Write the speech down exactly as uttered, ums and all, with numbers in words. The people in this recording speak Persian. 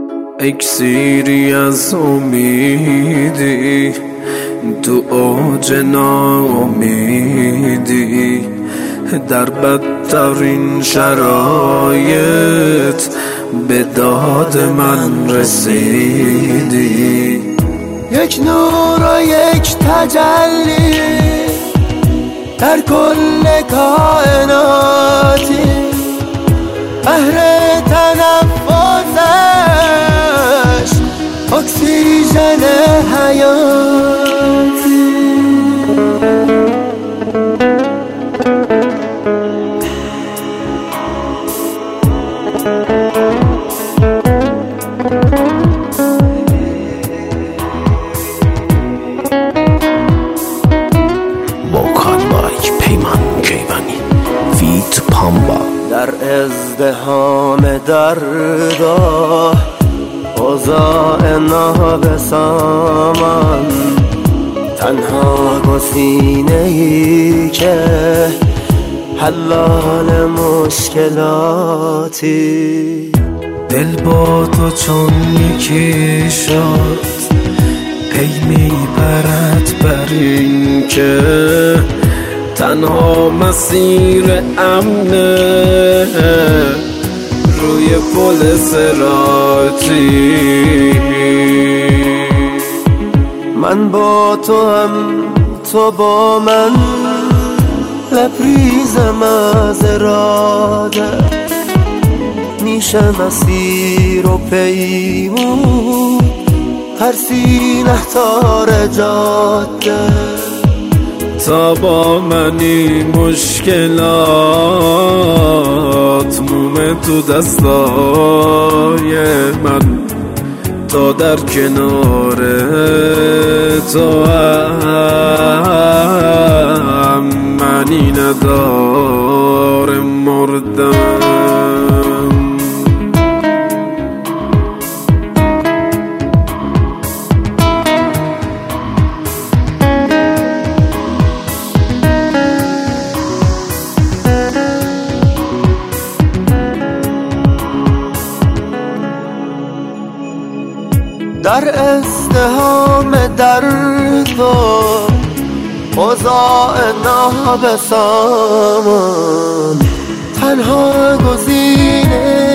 اکسیری از امیدی تو اوج ناامیدی، در بدترین شرایط به داد من رسیدی. یک نور و یک تجلی در کل کائناتی، بهر تنفسش اکسیژن حیاتی. در ازدحام دردا اوضاع نابسامان، تنها گزینه‌ای که حلال مشکلاتی. دل با تو چون یکی شد، پی می برد بر این که تنها مسیر امنه روی پل صراطی. من با تو هم تو با من، لبریزم از اراده، میشه مسیر و پیمون ترسی نهتار جاده. تا با منی مشکلات مومه تو دستای من، تا در کنار تو هم منی ندار مردم. در ازدحام درد و اوضاع نابسامان، تنها گزینه